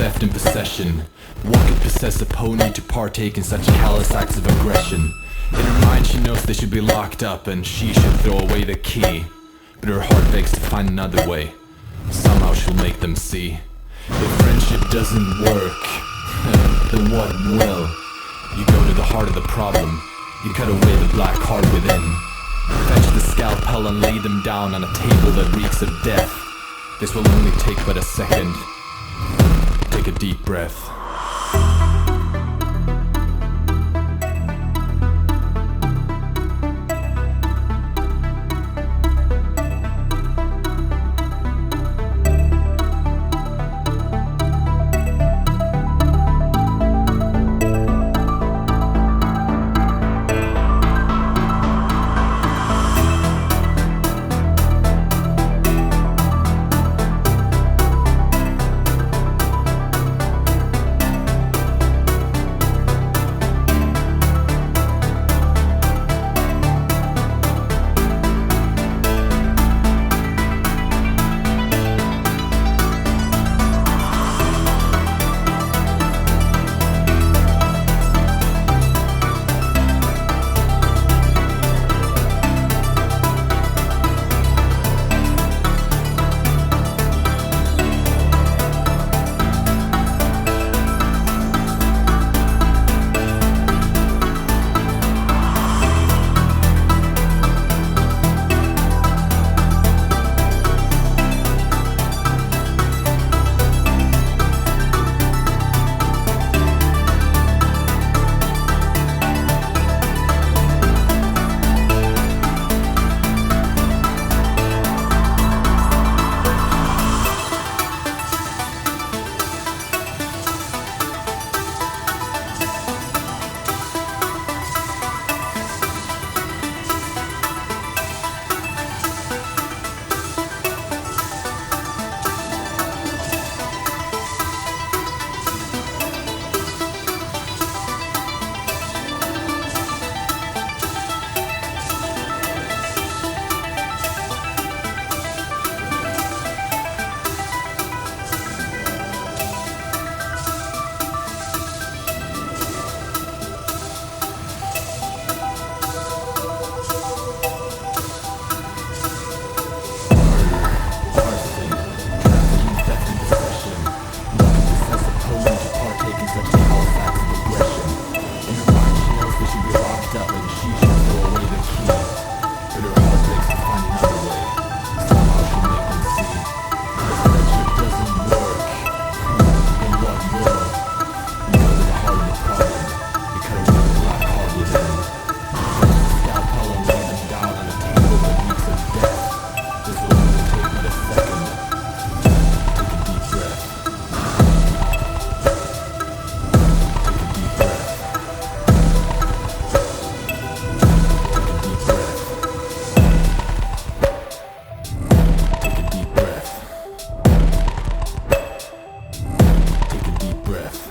theft and possession. What could possess a pony to partake in such callous acts of aggression? In her mind she knows they should be locked up and she should throw away the key. But her heart begs to find another way. Somehow she'll make them see. If friendship doesn't work, then what will? You go to the heart of the problem. You cut away the black heart within. Fetch the scalpel and lay them down on a table that reeks of death. This will only take but a second. Take a deep breath. Breath.